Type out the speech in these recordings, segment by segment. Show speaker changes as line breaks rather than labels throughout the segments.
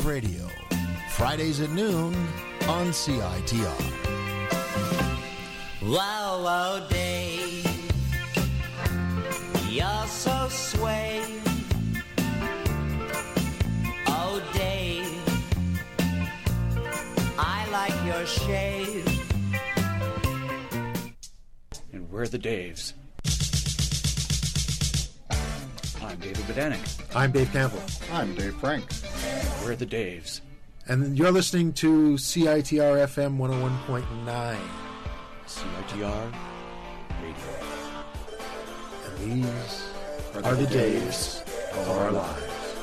Radio, Fridays at noon on CITR.
Wow, wow, Dave, you're so sway. Oh, Dave, I like your shave.
And we're the Daves. I'm David Bodanik.
I'm Dave Campbell.
I'm Dave Frank.
We're the Daves.
And you're listening to CITR FM 101.9.
CITR Radio.
And these are the Daves of our lives.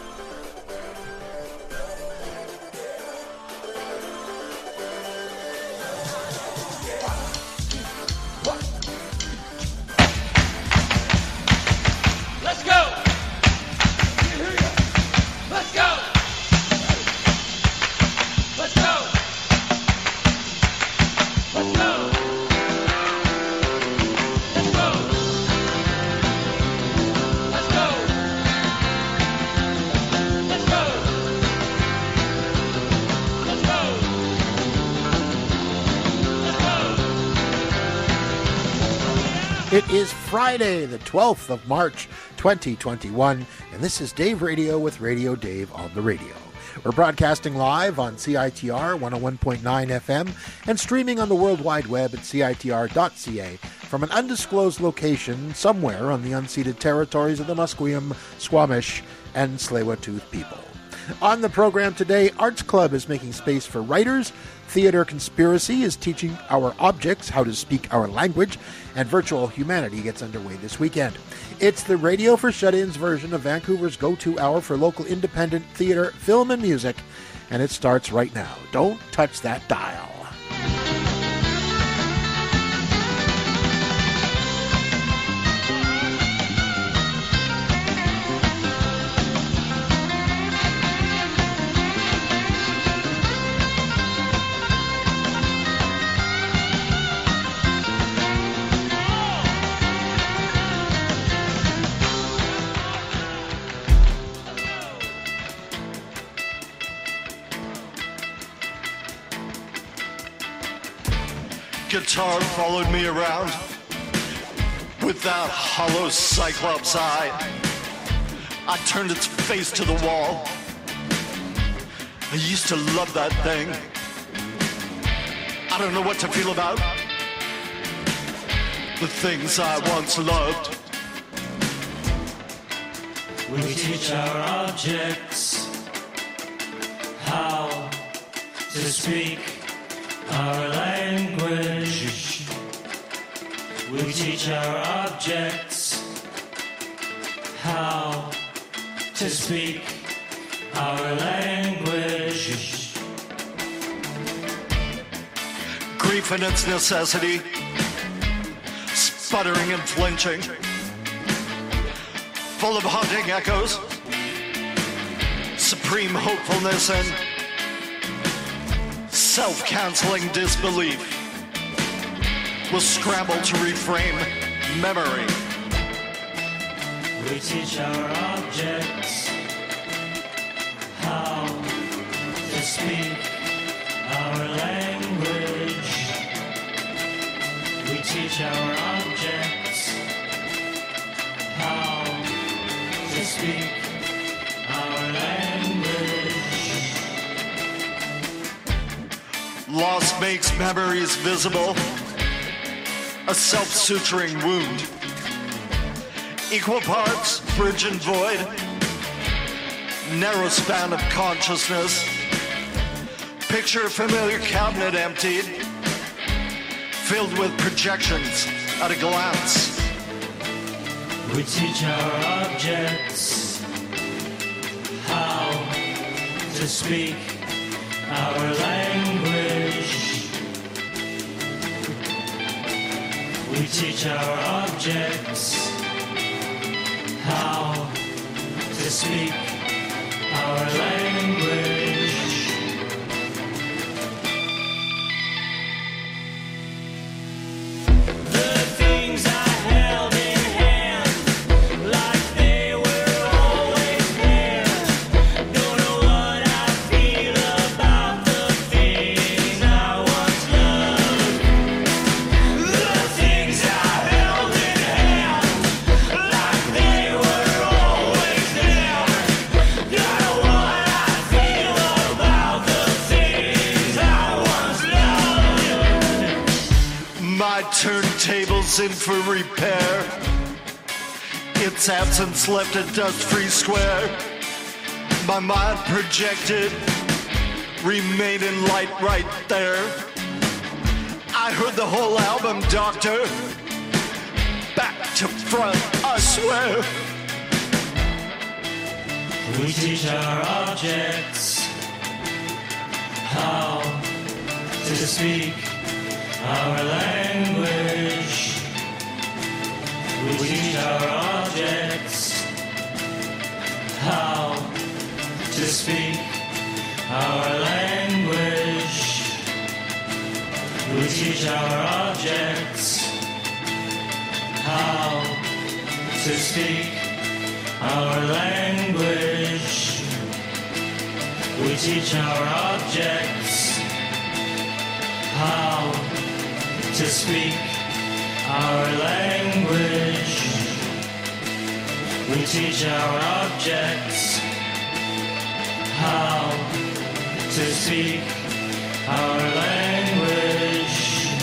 It is Friday, the 12th of March, 2021, and this is Dave Radio with Radio Dave on the radio. We're broadcasting live on CITR 101.9 FM and streaming on the World Wide Web at CITR.ca from an undisclosed location somewhere on the unceded territories of the Musqueam, Squamish, and Tsleil-Waututh people. On the program today, Arts Club is making space for writers, Theater Conspiracy is teaching our objects how to speak our language, and Virtual Humanity gets underway this weekend. It's the Radio for Shut-Ins version of Vancouver's go-to hour for local independent theater, film, and music, and it starts right now. Don't touch that dial.
Guitar followed me around with that hollow cyclops eye. I turned its face to the wall. I used to love that thing. I don't know what to feel about the things I once loved.
We teach our objects how to speak our language. We teach our objects how to speak our language.
Grief and its necessity, sputtering and flinching, full of haunting echoes, supreme hopefulness and self-canceling disbelief will scramble to reframe memory.
We teach our objects how to speak our language. We teach our objects how to speak our language.
Loss makes memories visible, a self-suturing wound. Equal parts bridge and void, narrow span of consciousness. Picture a familiar cabinet emptied, filled with projections at a glance.
We teach our objects how to speak our language. We teach our objects how to speak our language. Like they were always there. Don't know what I feel.
My turntable's in for repair. Its absence left a dust-free square. My mind projected, remained in light right there. I heard the whole album, Doctor. Back to front, I swear.
We teach our objects how to speak our language. We teach our objects how to speak our language. We teach our objects how to speak our language. We teach our objects how to speak our language. We teach our objects how to speak our language.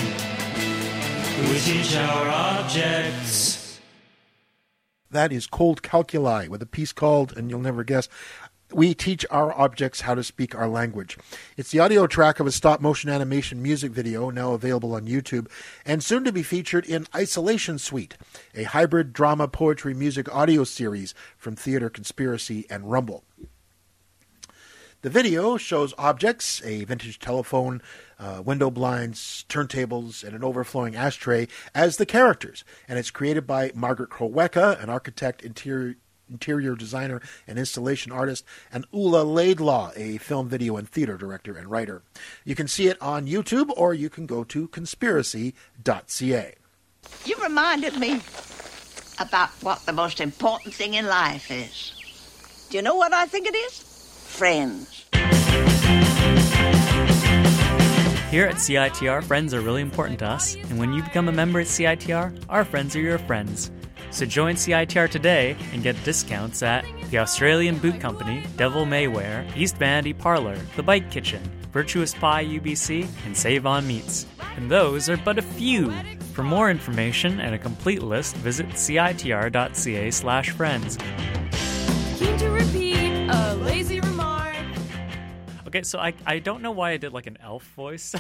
We teach our objects.
That is Cold Calculi with a piece called, and you'll never guess, We Teach Our Objects How to Speak Our Language. It's the audio track of a stop-motion animation music video now available on YouTube and soon to be featured in Isolation Suite, a hybrid drama poetry music audio series from Theater Conspiracy and Rumble. The video shows objects, a vintage telephone, window blinds, turntables, and an overflowing ashtray as the characters, and it's created by Margaret Krowecka, an architect, interior designer, and installation artist, and Ula Laidlaw, a film, video, and theater director and writer. You can see it on YouTube, or you can go to conspiracy.ca.
You reminded me about what the most important thing in life is. Do you know what I think it is? Friends.
Here at CITR, friends are really important to us, and when you become a member at CITR, our friends are your friends. So join CITR today and get discounts at the Australian Boot Company, Devil Maywear, East Vanity Parlor, The Bike Kitchen, Virtuous Pie UBC, and Save on Meats. And those are but a few. For more information and a complete list, visit citr.ca/friends.
Keen to repeat a lazy remark.
Okay, so I don't know why I did like an elf voice.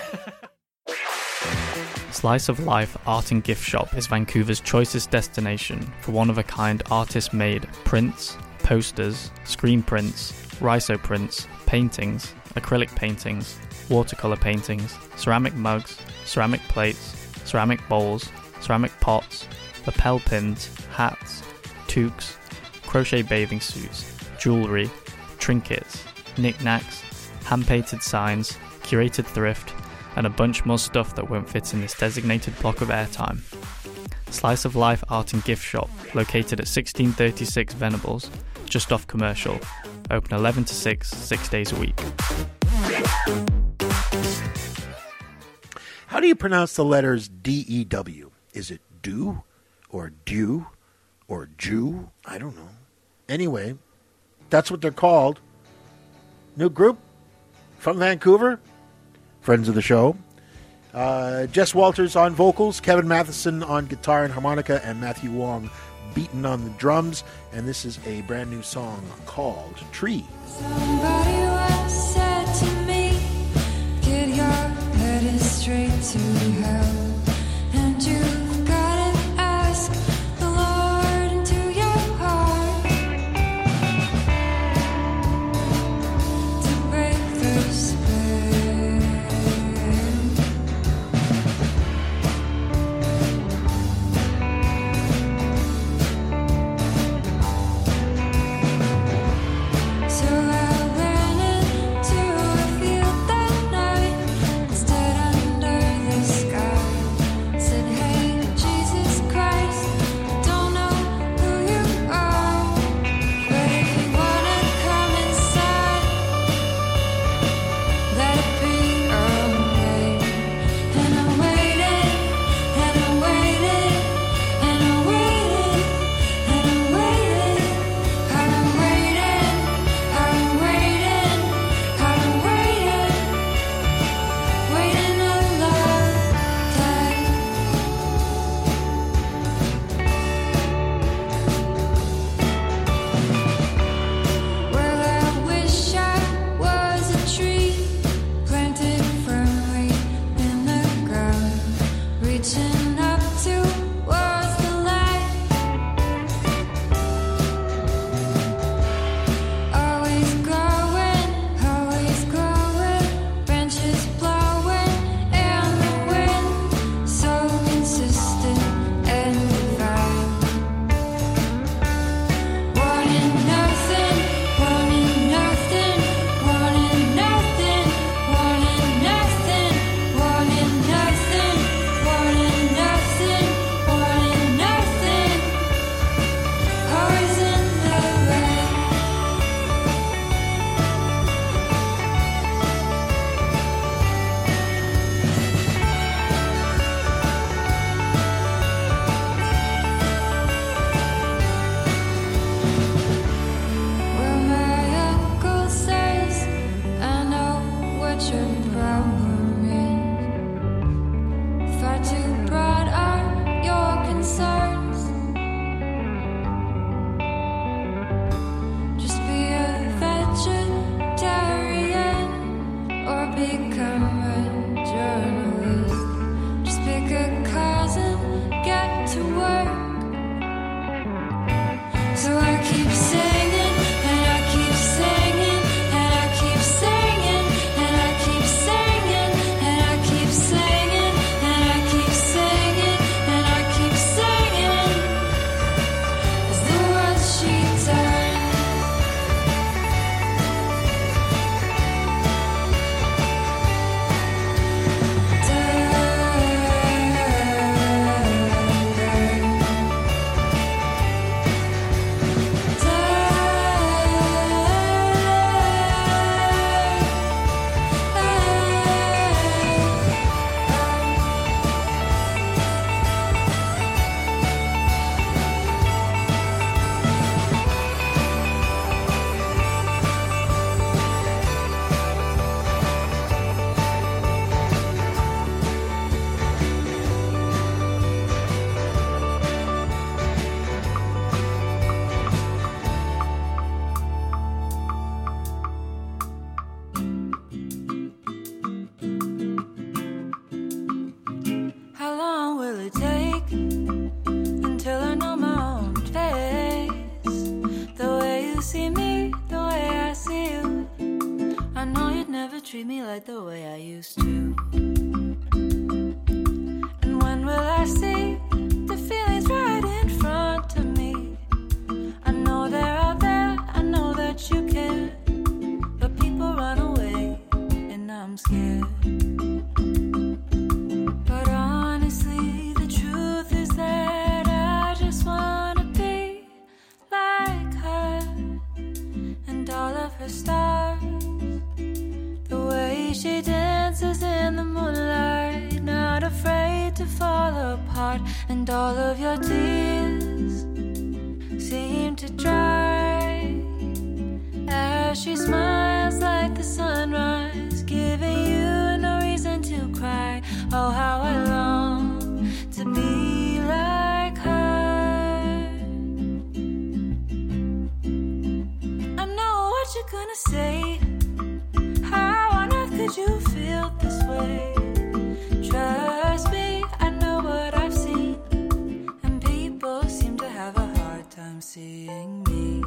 Slice of Life Art and Gift Shop is Vancouver's choicest destination for one-of-a-kind artist-made prints, posters, screen prints, rhizo prints, paintings, acrylic paintings, watercolor paintings, ceramic mugs, ceramic plates, ceramic bowls, ceramic pots, lapel pins, hats, toques, crochet bathing suits, jewellery, trinkets, knickknacks, hand-painted signs, curated thrift, and a bunch more stuff that won't fit in this designated block of airtime. Slice of Life Art and Gift Shop, located at 1636 Venables, just off Commercial. Open 11 to 6, 6 days a week.
How do you pronounce the letters D-E-W? Is it do, or dew, or Jew? I don't know. Anyway, that's what they're called. New group from Vancouver. Friends of the show. Jess Walters on vocals, Kevin Matheson on guitar and harmonica, and Matthew Wong beating on the drums. And this is a brand new song called Tree.
Somebody once said to me, get your head straight to hell, and you've got to ask the Lord into your heart to break the spell. So I'll treat me like the way I used to? And when will I see the feelings right in front of me? I know they're out there, I know that you care, but people run away and I'm scared. But honestly, the truth is that I just wanna be like her and all of her stars. The way she dances in the moonlight, not afraid to fall apart, and all of your tears seem to dry as she smiles like the sunrise, giving you no reason to cry. Oh, how I long to be like her. I know what you're gonna say. How on earth could you feel this way? Trust me, I know what I've seen, and people seem to have a hard time seeing me.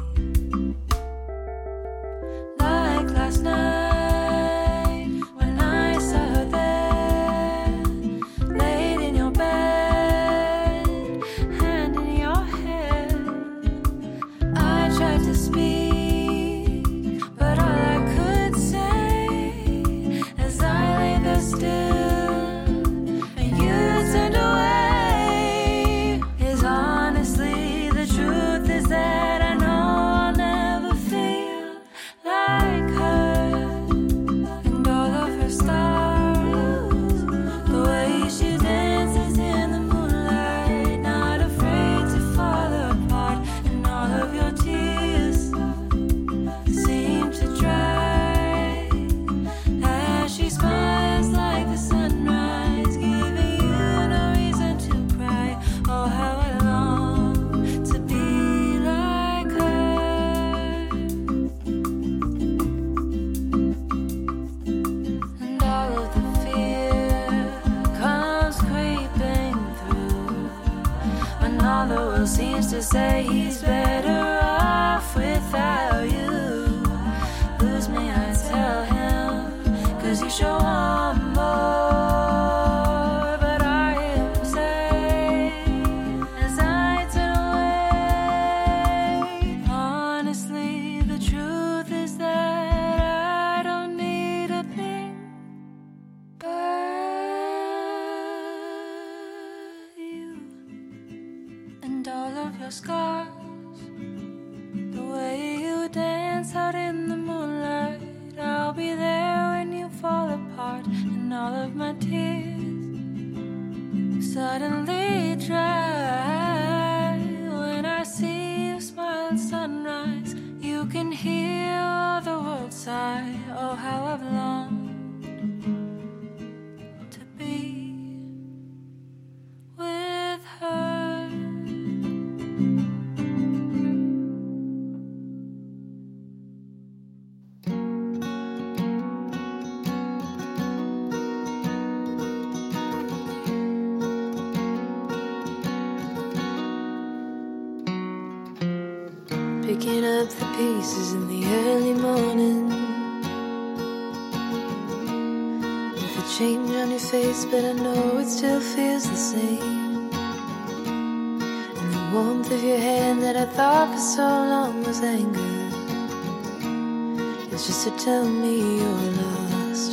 Like last night when I saw her there, laid in your bed, hand in your hair. I tried to speak, but all I could say as I lay there still and you turned away is honestly the truth is that I know I'll never feel like her and all of her stars. The way she dances in the moonlight, not afraid to fall apart, and all of your tears seem to dry as she smiles like the sunrise, giving you no reason to cry. Oh, how I long to be like her. And all of the fear comes creeping through when all the world seems to say he's better off without you. Lose me, I tell him, 'cause you sure want more. But I hear him say as I turn away, honestly, the truth is that I don't need a thing but you and all of your scars. The way you dance out in the moonlight, I'll be there when you fall apart, and all of my tears suddenly dry when I see you smile at sunrise. You can hear all the world sigh. Oh, how I've longed to be with her.
Picking up the pieces in the early morning, with a change on your face, but I know it still feels the same. And the warmth of your hand that I thought for so long was anger, it's just to tell me you're lost.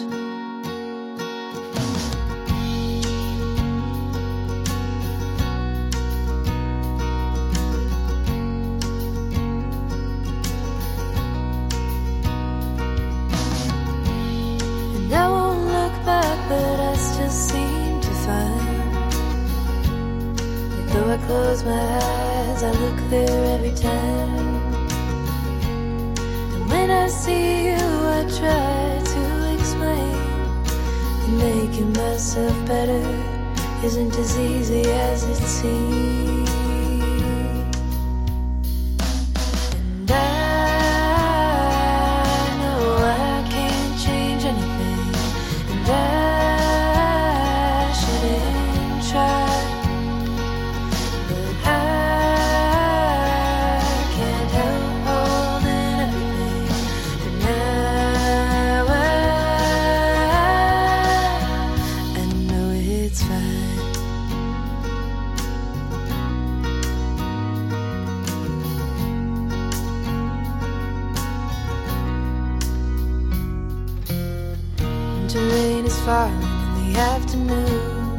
I won't look back, but I still seem to find that though I close my eyes, I look there every time. And when I see you, I try to explain that making myself better isn't as easy as it seems. And I know I can't change anything, and I shouldn't try, but I can't help holding everything that now I falling in the afternoon.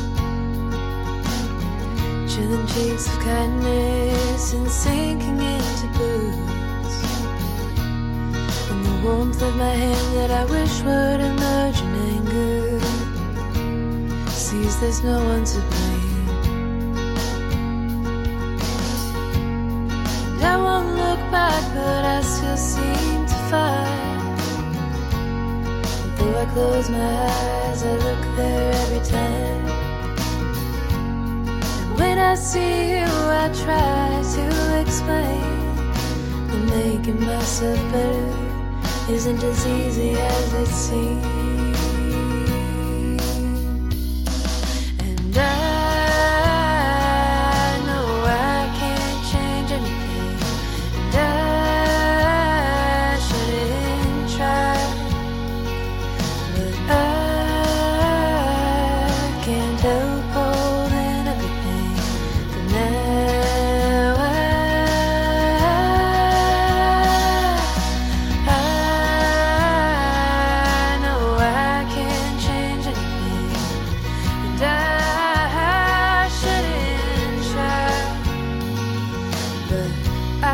Chilling cheeks of kindness and sinking into boots. And the warmth of my hand that I wish would emerge in anger sees there's no one to blame. And I won't look back, but I still seem to find. Although I close my eyes, I look there every time. And when I see you, I try to explain that making myself better isn't as easy as it seems. And I know I can't change anything, and I shouldn't try, but I can't help holding everything. But now I know I can't change anything, and I shouldn't try, but I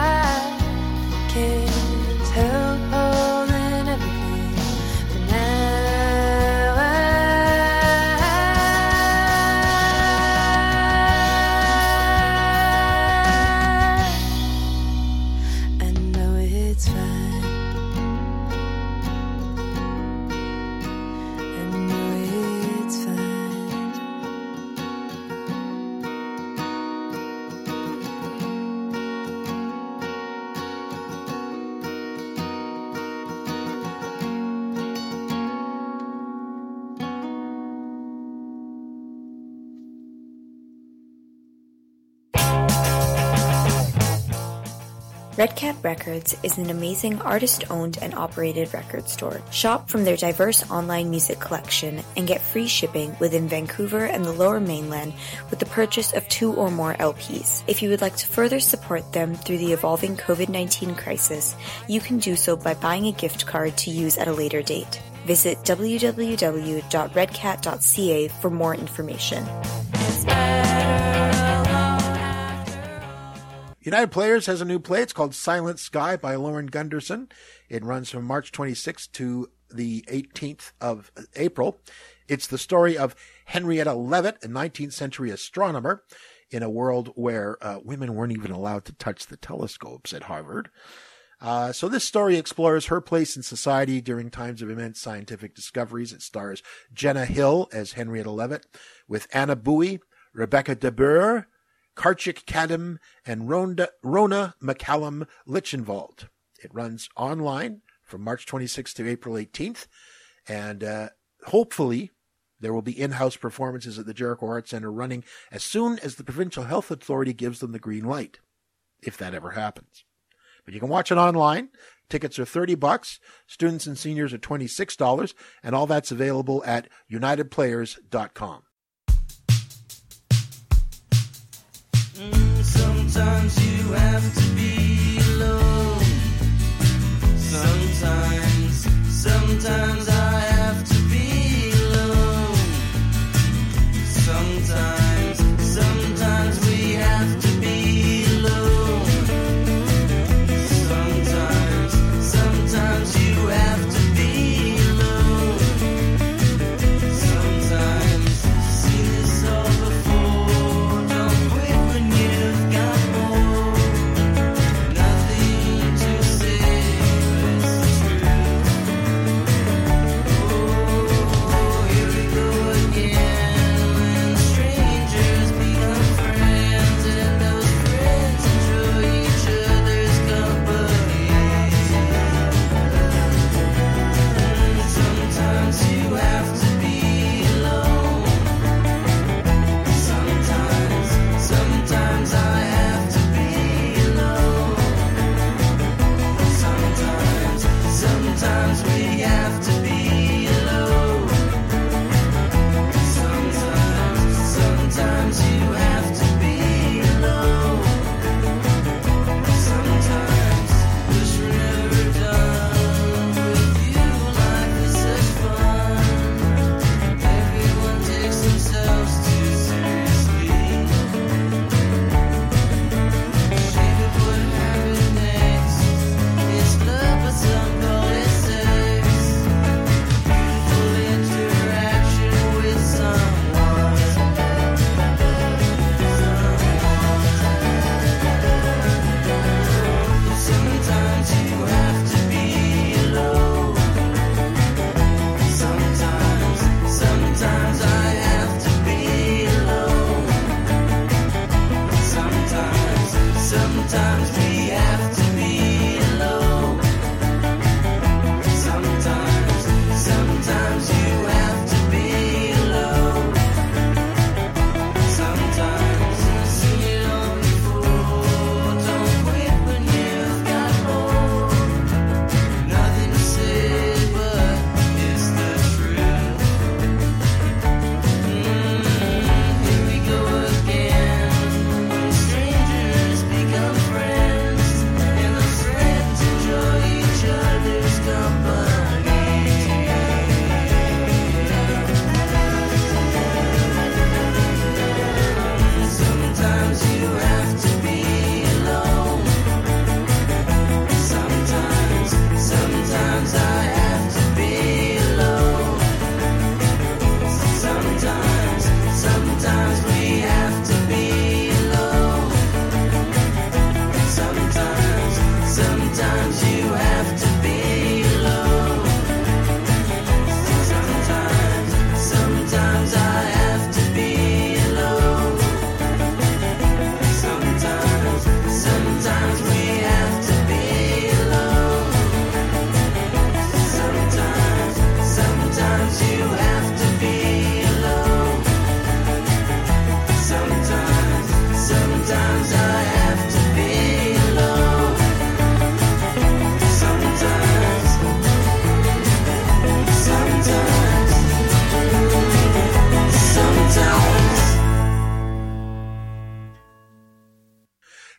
can't help holding everything. But now I know it's fine. I know it's fine.
Red Cat Records is an amazing artist-owned and operated record store. Shop from their diverse online music collection and get free shipping within Vancouver and the Lower Mainland with the purchase of 2 or more LPs. If you would like to further support them through the evolving COVID-19 crisis, you can do so by buying a gift card to use at a later date. Visit www.redcat.ca for more information.
United Players has a new play. It's called Silent Sky by Lauren Gunderson. It runs from March 26th to the 18th of April. It's the story of Henrietta Leavitt, a 19th century astronomer in a world where women weren't even allowed to touch the telescopes at Harvard. So this story explores her place in society during times of immense scientific discoveries. It stars Jenna Hill as Henrietta Leavitt, with Anna Bowie, Rebecca De Boer, Karchik Kadam, and Rona McCallum Lichenwald. It runs online from March 26th to April 18th, and hopefully there will be in-house performances at the Jericho Arts Centre running as soon as the Provincial Health Authority gives them the green light, if that ever happens. But you can watch it online. Tickets are $30. Students and seniors are $26, and all that's available at unitedplayers.com.
Sometimes you have to be alone. Sometimes I have to be alone. Sometimes we have to be alone. Sometimes you have to be alone. Sometimes seen this all before. Don't quit when you've got more.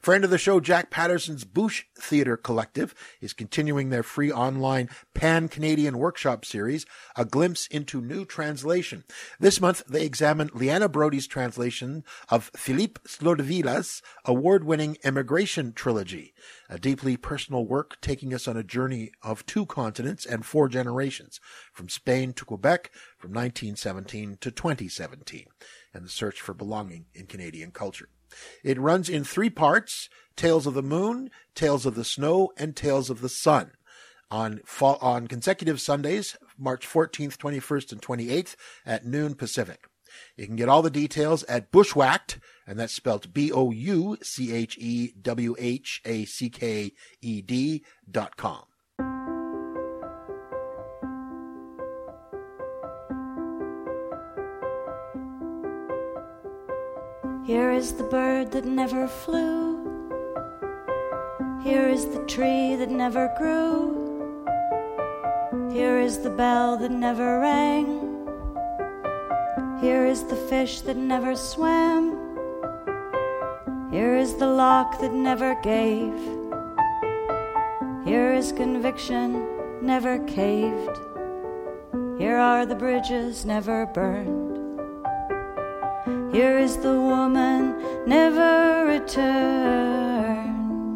Friend of the show, Jack Patterson's Boosh Theatre Collective is continuing their free online Pan-Canadian workshop series, A Glimpse into New Translation. This month, they examine Liana Brody's translation of Philippe Slodvila's award-winning Immigration Trilogy, a deeply personal work taking us on a journey of 2 continents and 4 generations, from Spain to Quebec, from 1917 to 2017, and the search for belonging in Canadian culture. It runs in 3 parts: Tales of the Moon, Tales of the Snow, and Tales of the Sun, on consecutive Sundays, March 14th, 21st, and 28th at noon Pacific. You can get all the details at Bushwhacked, and that's spelled BOUCHEWHACKED.com.
Here is the bird that never flew. Here is the tree that never grew. Here is the bell that never rang. Here is the fish that never swam. Here is the lock that never gave. Here is conviction never caved. Here are the bridges never burned. Here is the woman never returned.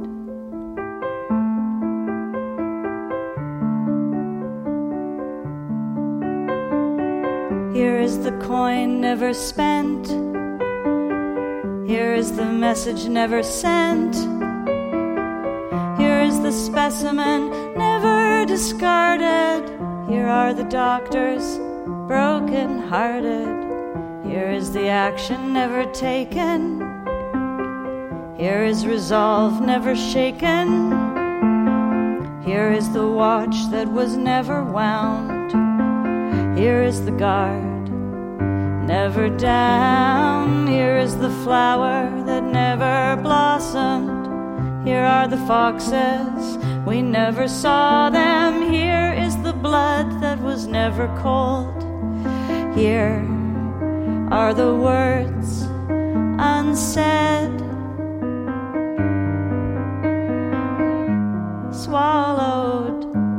Here is the coin never spent. Here is the message never sent. Here is the specimen never discarded. Here are the doctors broken-hearted. Here is the action never taken. Here is resolve never shaken. Here is the watch that was never wound. Here is the guard never down. Here is the flower that never blossomed. Here are the foxes, we never saw them. Here is the blood that was never cold. Here are the words unsaid, swallowed.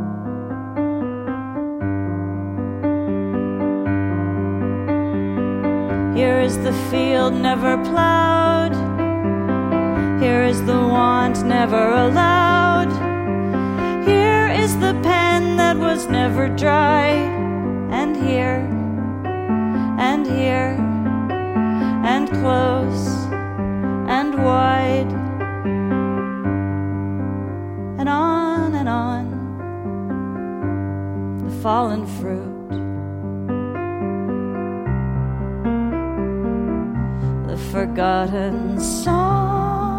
Here is the field never plowed. Here is the want never allowed. Here is the pen that was never dry. And here, and here, and close, and wide, and on, the fallen fruit, the forgotten song.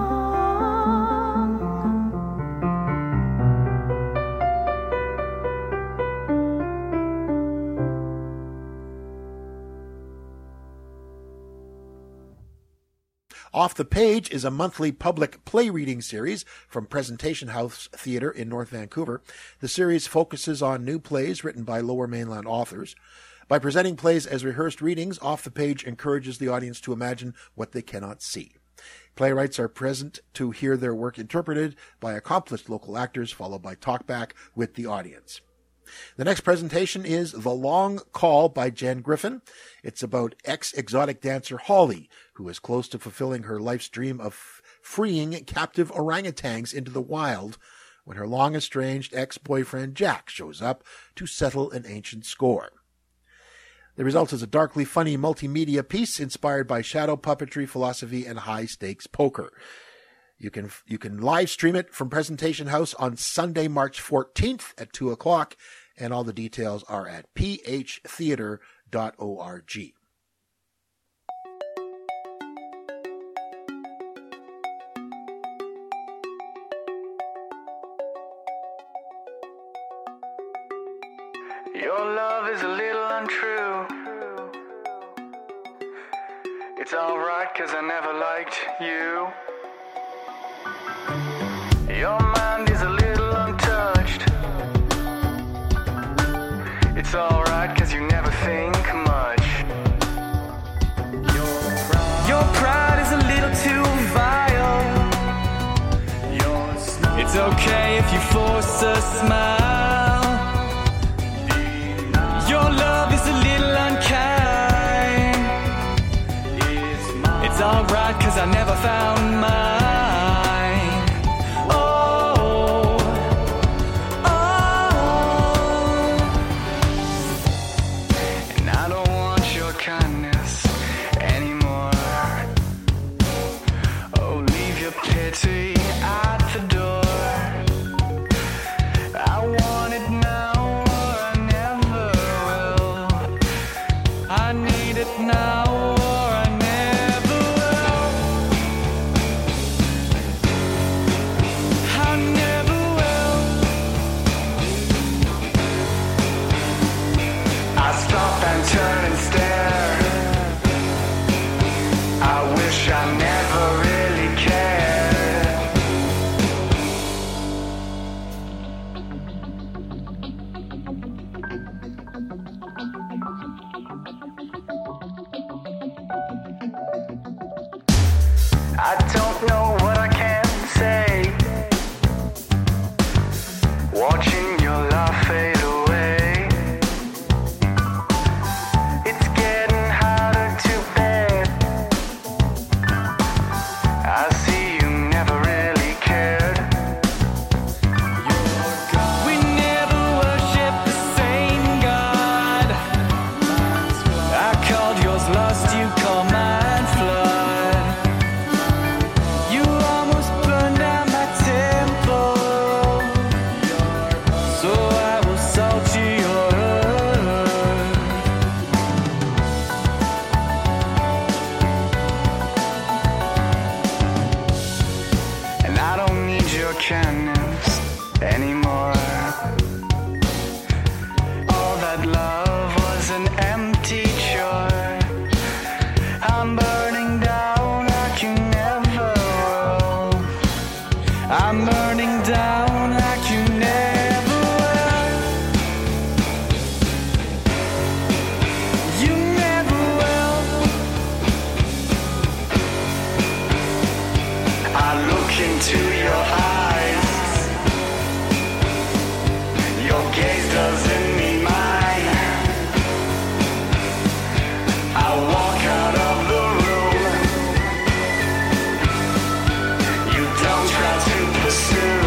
Off the Page is a monthly public play reading series from Presentation House Theatre in North Vancouver. The series focuses on new plays written by Lower Mainland authors. By presenting plays as rehearsed readings, Off the Page encourages the audience to imagine what they cannot see. Playwrights are present to hear their work interpreted by accomplished local actors, followed by talkback with the audience. The next presentation is The Long Call by Jen Griffin. It's about ex-exotic dancer Holly, who is close to fulfilling her life's dream of freeing captive orangutans into the wild when her long-estranged ex-boyfriend Jack shows up to settle an ancient score. The result is a darkly funny multimedia piece inspired by shadow puppetry, philosophy, and high-stakes poker. You can live stream it from Presentation House on Sunday, March 14th at 2 o'clock, and all the details are at phtheater.org.
Your love is a little untrue. It's alright 'cause I never liked you. Your mind is a little untouched. It's alright 'cause you never think much. Your pride is a little too vile.
okay if you force a smile. Your love is a little unkind. It's alright, 'cause I never found mine. Oh, oh. And I don't want your kindness anymore. Oh, leave your pity at the door. I want it now or I never will. I need it now or I never will. I never will. I stop and turn and stare. I wish I never really cared. I don't know what I can say. Watching your love fade away. It's getting harder to bear. I see you never really cared. We never worshiped the same God. I called yours lost, you call mine flood. You almost burned down my temple, so I will salt you your earth. And I don't need your kindness anymore. All that love was an empty chore. I'm burning down like you never will. I'm burning down like you never will. You never will. I look into your eyes. Your gaze doesn't meet mine. I walk out of the room. You don't try to pursue.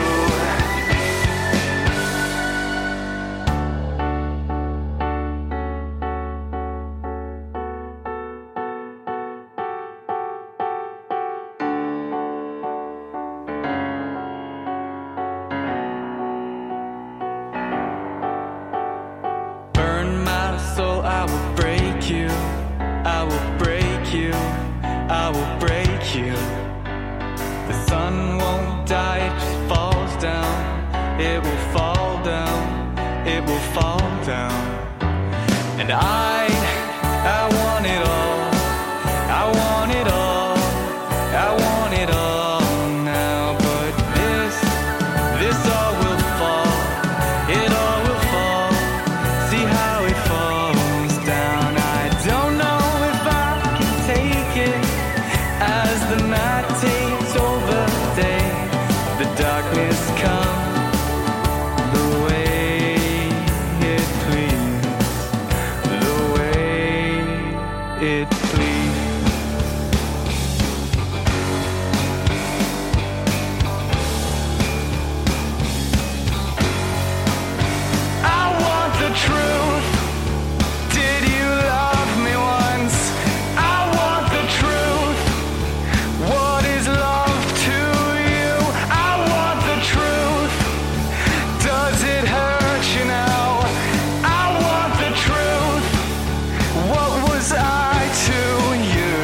Burn my soul, I will break you. I will break you. I will break you. The sun won't die, it just falls down. It will fall down. It will fall down. And I want it all. I want it all. I want it all now. But this all will fall. It all will fall. See how it falls down. I don't know if I can take it as the night takes over day. The darkness comes the way it please. The way it please. I want the truth. Did you love me once? I want the truth. What is love to you? I want the truth. Does it hurt you now? I want the truth. What was I to you?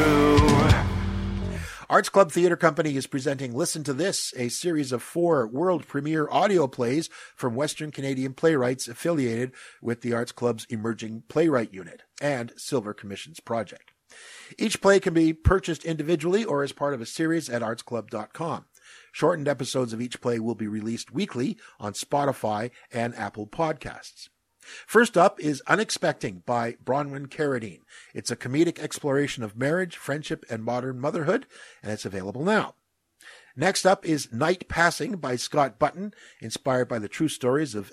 Arts Club Theatre Company is presenting Listen to This, a series of 4 world premiere audio plays from Western Canadian playwrights affiliated with the Arts Club's Emerging Playwright Unit and Silver Commissions Project. Each play can be purchased individually or as part of a series at artsclub.com. Shortened episodes of each play will be released weekly on Spotify and Apple Podcasts. First up is Unexpecting by Bronwyn Carradine. It's a comedic exploration of marriage, friendship, and modern motherhood, and it's available now. Next up is Night Passing by Scott Button, inspired by the true stories of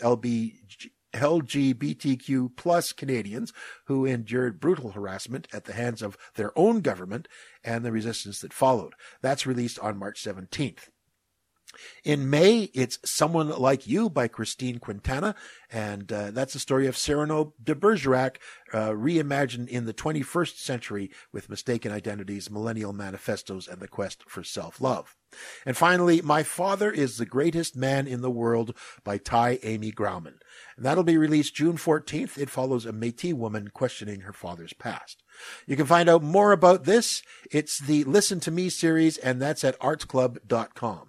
LGBTQ plus Canadians who endured brutal harassment at the hands of their own government and the resistance that followed. That's released on March 17th. In May, it's Someone Like You by Christine Quintana, and that's the story of Cyrano de Bergerac, reimagined in the 21st century with mistaken identities, millennial manifestos, and the quest for self-love. And finally, My Father is the Greatest Man in the World by Ty Amy Grauman. And that'll be released June 14th. It follows a Métis woman questioning her father's past. You can find out more about this. It's the Listen to Me series, and that's at artsclub.com.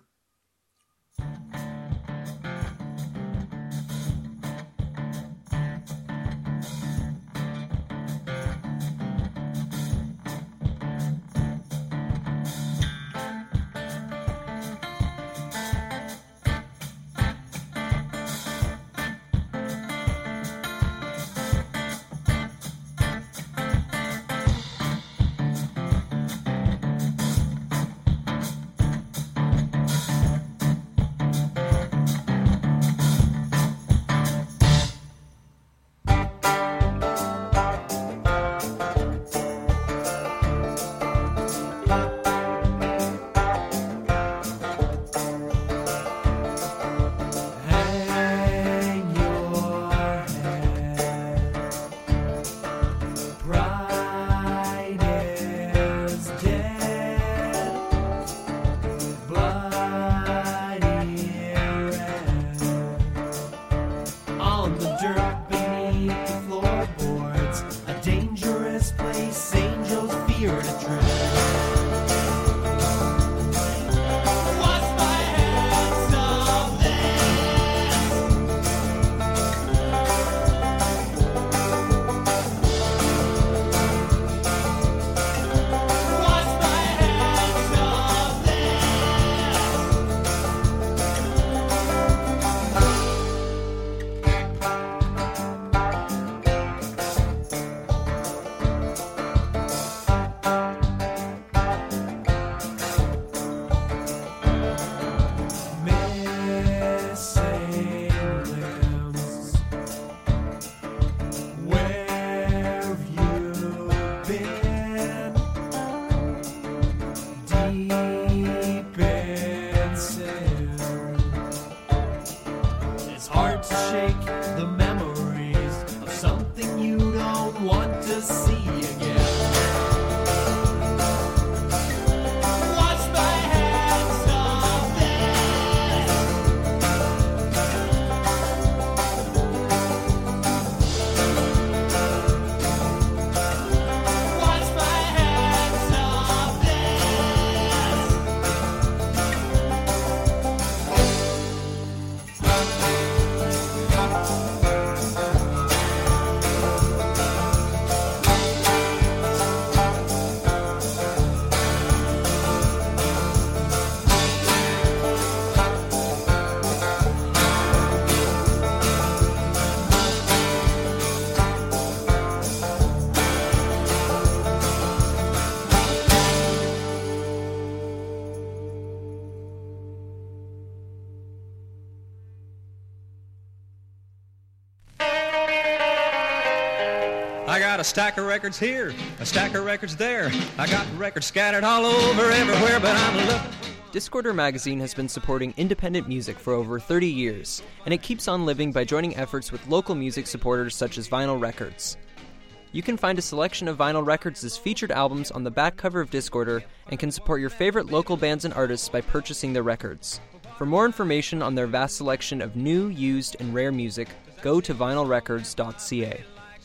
I got a stack of records here, a stack of records there. I got records scattered all over everywhere, but I'm looking.
Discorder Magazine has been supporting independent music for over 30 years, and it keeps on living by joining efforts with local music supporters such as Vinyl Records. You can find a selection of Vinyl Records' featured albums on the back cover of Discorder and can support your favorite local bands and artists by purchasing their records. For more information on their vast selection of new, used, and rare music, go to vinylrecords.ca.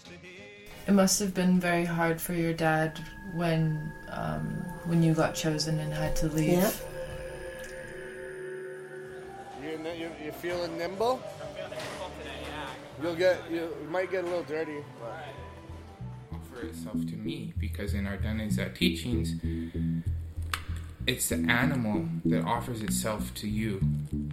It must have been very hard for your dad when you got chosen and had to leave.
Yep. You're feeling nimble?
I'm feeling nimble today, yeah.
You might get a little dirty. But.
Offer itself to me because in Ardennes teachings, it's the animal that offers itself to you.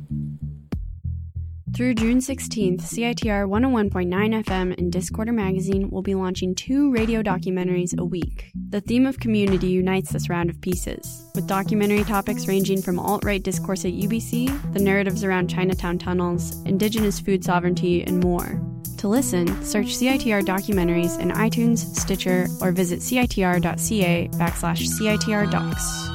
Through June 16th, CITR 101.9 FM and Discorder Magazine will be launching 2 radio documentaries a week. The theme of community unites this round of pieces, with documentary topics ranging from alt-right discourse at UBC, the narratives around Chinatown tunnels, Indigenous food sovereignty, and more. To listen, search CITR documentaries in iTunes, Stitcher, or visit citr.ca/CITR docs.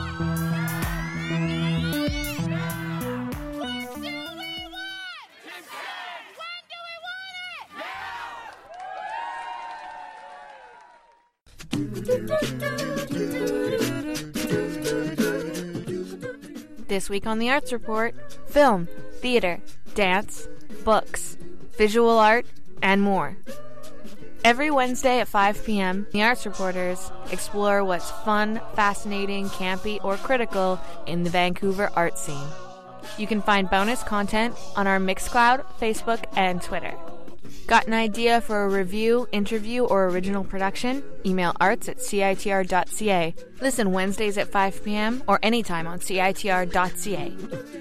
This week on the Arts Report, film, theater, dance, books, visual art, and more. Every Wednesday at 5 p.m., the Arts Reporters explore what's fun, fascinating, campy, or critical in the Vancouver art scene. You can find bonus content on our Mixcloud, Facebook, and Twitter. Got an idea for a review, interview, or original production? Email arts@citr.ca. Listen Wednesdays at 5 p.m. or anytime on citr.ca.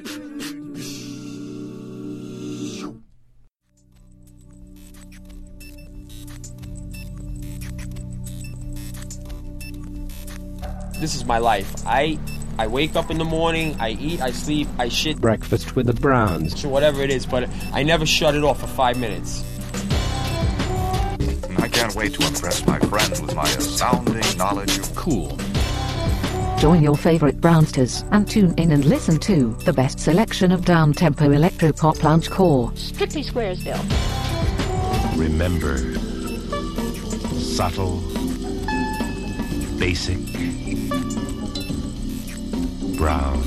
This is my life. I wake up in the morning, I eat, I sleep, I shit.
Breakfast with the Browns.
So whatever it is, but I never shut it off for 5 minutes.
I can't wait to impress my friends with my astounding knowledge of cool.
Join your favorite Brownsters and tune in and listen to the best selection of down-tempo electropop loungecore.
Strictly Squaresville.
Remember, subtle, basic, brown.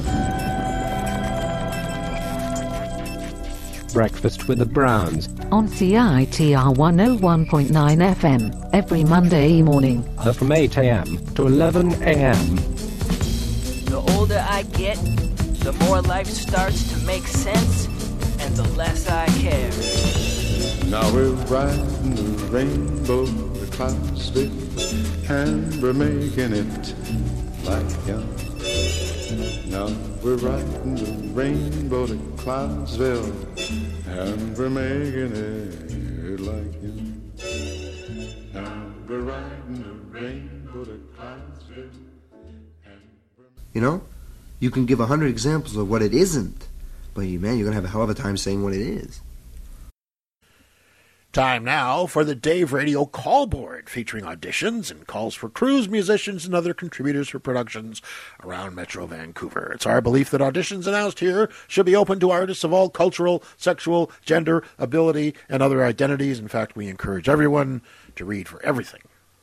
Breakfast with the Browns.
On CITR 101.9 FM, every Monday morning.
From 8 a.m. to 11 a.m.
The older I get, the more life starts to make sense, and the less I care.
Now we're riding the rainbow to Clarksville, and we're making it like young. Now we're riding the rainbow to Clarksville, and we're making it like young. Now we're riding the rainbow to Clarksville.
You know, you can give 100 examples of what it isn't, but man, you're going to have a hell of a time saying what it is.
Time now for the Dave Radio Call Board, featuring auditions and calls for crews, musicians, and other contributors for productions around Metro Vancouver. It's our belief that auditions announced here should be open to artists of all cultural, sexual, gender, ability, and other identities. In fact, we encourage everyone to read for everything.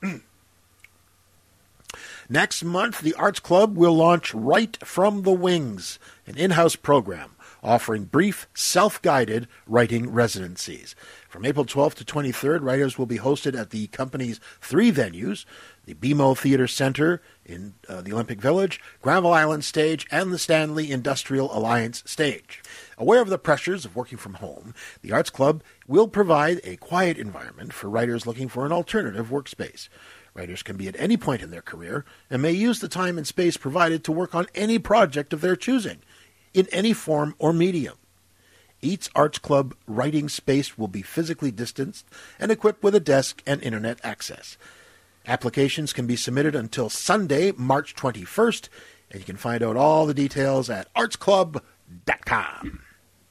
Next month, the Arts Club will launch Right from the Wings, an in-house program offering brief, self-guided writing residencies. From April 12th to 23rd, writers will be hosted at the company's 3 venues, the BMO Theatre Centre in the Olympic Village, Granville Island Stage, and the Stanley Industrial Alliance Stage. Aware of the pressures of working from home, the Arts Club will provide a quiet environment for writers looking for an alternative workspace. Writers can be at any point in their career and may use the time and space provided to work on any project of their choosing, in any form or medium. Each Arts Club writing space will be physically distanced and equipped with a desk and internet access. Applications can be submitted until Sunday, March 21st, and you can find out all the details at artsclub.com.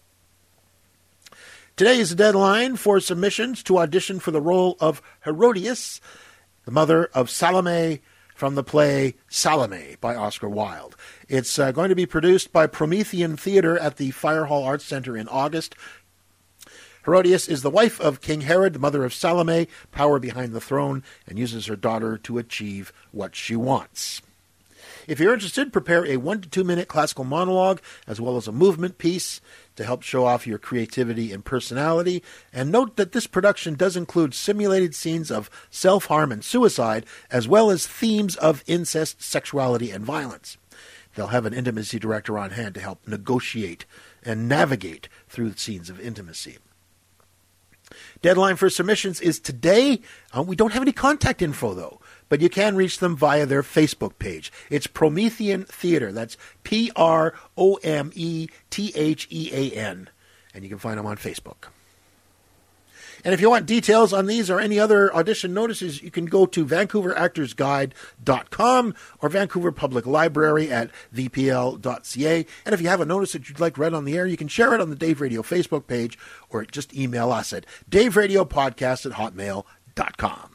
Today is the deadline for submissions to audition for the role of Herodias, the mother of Salome, from the play Salome by Oscar Wilde. It's going to be produced by Promethean Theatre at the Fire Hall Arts Centre in August. Herodias is the wife of King Herod, the mother of Salome, power behind the throne, and uses her daughter to achieve what she wants. If you're interested, prepare a 1 to 2 minute classical monologue as well as a movement piece to help show off your creativity and personality. And note that this production does include simulated scenes of self-harm and suicide, as well as themes of incest, sexuality, and violence. They'll have an intimacy director on hand to help negotiate and navigate through scenes of intimacy. Deadline for submissions is today. We don't have any contact info, though, but you can reach them via their Facebook page. It's Promethean Theatre. That's Promethean, and you can find them on Facebook. And if you want details on these or any other audition notices, you can go to VancouverActorsGuide.com or Vancouver Public Library at vpl.ca. And if you have a notice that you'd like read on the air, you can share it on the Dave Radio Facebook page or just email us at daveradiopodcast@hotmail.com.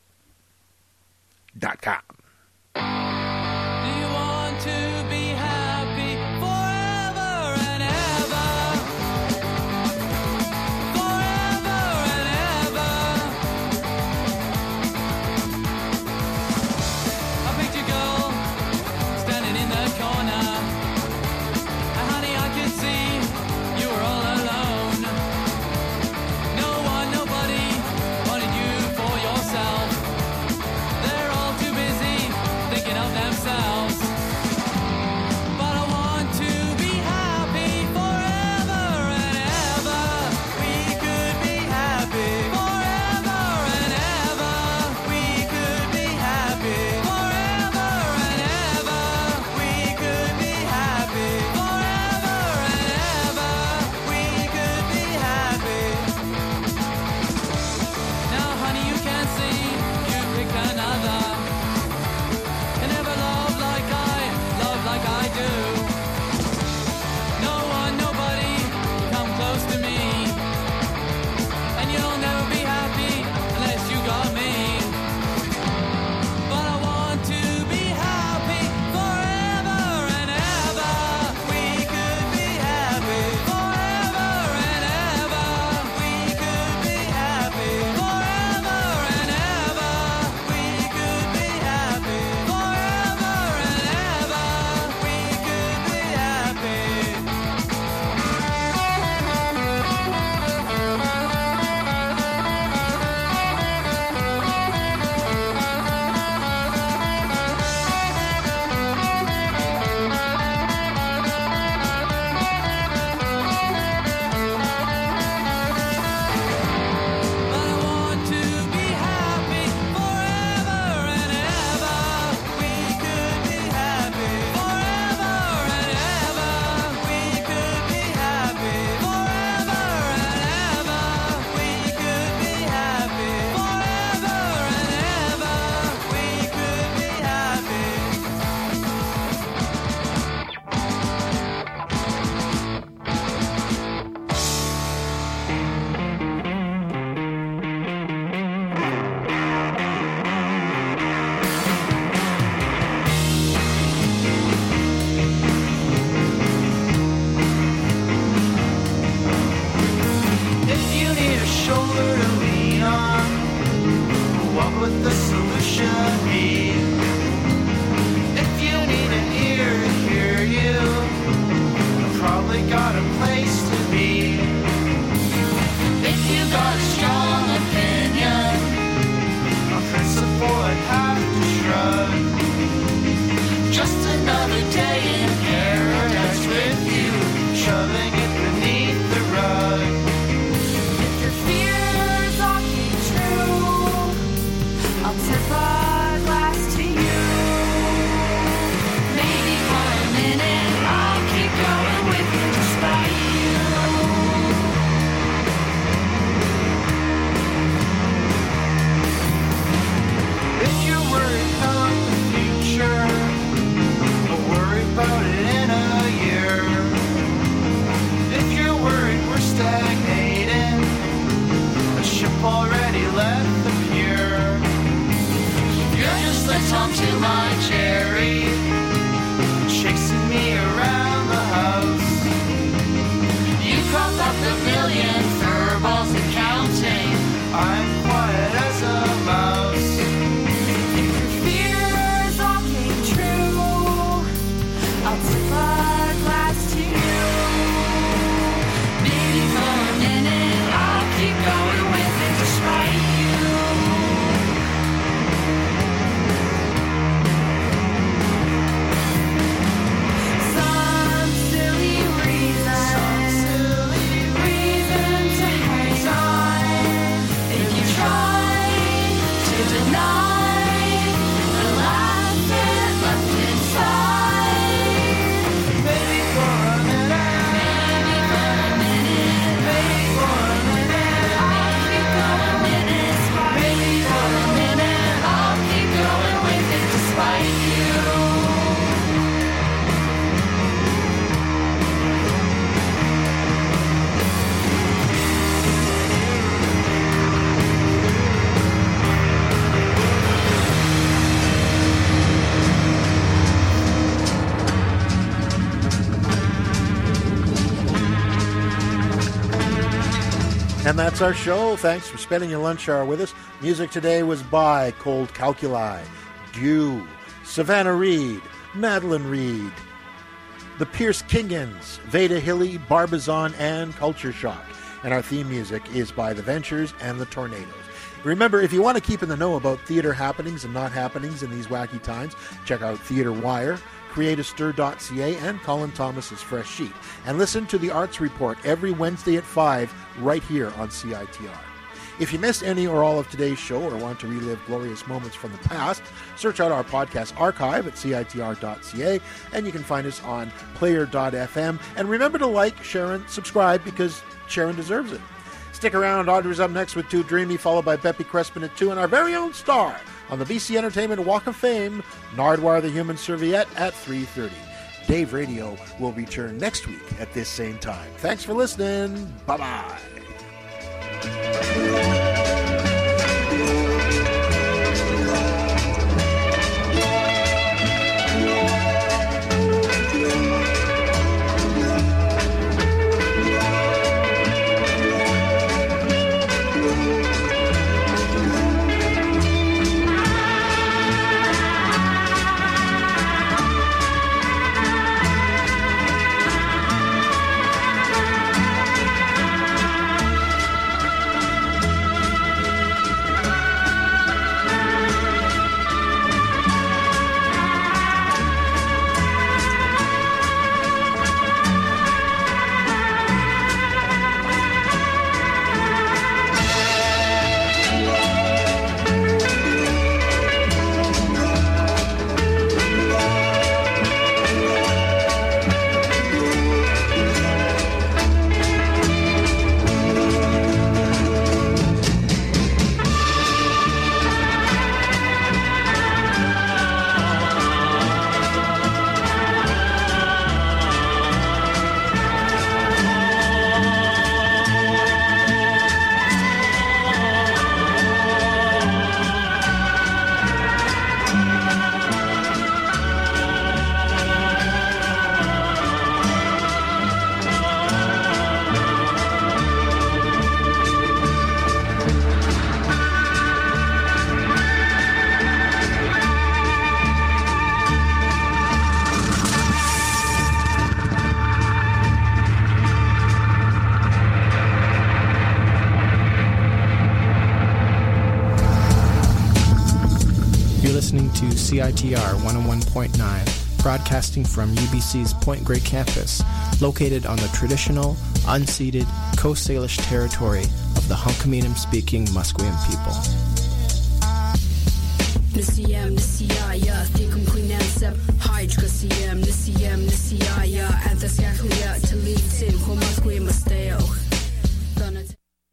Do you want to be happy forever and ever? Forever and ever. I picked a girl standing in the corner, and honey, I could see you were all alone. No one, nobody wanted you for yourself. They're all too busy thinking of themselves. But I want to be happy forever and ever. We could be happy forever and ever. We could be happy forever and ever. We could be happy forever and ever. We could be happy. Now, honey, you can see you picked another. Can never love like I do. No one, nobody come close to me. And you'll never be happy unless you got me. But I want to be happy forever and ever. We could be happy forever and ever. We could be happy forever and ever. We could be happy forever and ever. We could be happy. But I want to be happy forever and ever. We could be happy forever and ever. We could be happy forever and ever. We could be happy forever and ever. We could be happy. If you need a shoulder to lean on, what would the solution be? If you need an ear to hear you, I've probably got a place to be. If you got a strong opinion, on principle I'd have to shrug. Just another day in paradise with you, shoving it beneath the rug. If your fears all keep true, I'll tip a glass to you. Maybe for a minute I'll keep going with you despite you. If you're worried about the future, or worried about
And that's our show. Thanks for spending your lunch hour with us. Music today was by Cold Calculi, Dew, Savannah Reed, Madeline Reed, the Pierce Kingans, Veda Hilly, Barbizon, and Culture Shock. And our theme music is by The Ventures and The Tornadoes. Remember, if you want to keep in the know about theater happenings and not happenings in these wacky times, check out Theater Wire, createastir.ca, and Colin Thomas's Fresh Sheet. And listen to the Arts Report every Wednesday at 5 right here on CITR. If you missed any or all of today's show or want to relive glorious moments from the past, search out our podcast archive at CITR.ca, and you can find us on player.fm. And remember to like, share, and subscribe because Sharon deserves it. Stick around. Audra's up next with Too Dreamy, followed by Beppy Crespin at 2, and our very own star on the BC Entertainment Walk of Fame, Nardwar the Human Serviette at 3:30. Dave Radio will return next week at this same time. Thanks for listening. Bye-bye.
To CITR 101.9, broadcasting from UBC's Point Grey campus, located on the traditional, unceded Coast Salish territory of the Hunkaminam-speaking Musqueam people.
Nisiyam Nisiyaya, Thikum Quinansab, Hydrocasiam, Nisiyam Nisiyaya, Anthascaclia, Talitsin, Homasqueam Masteo.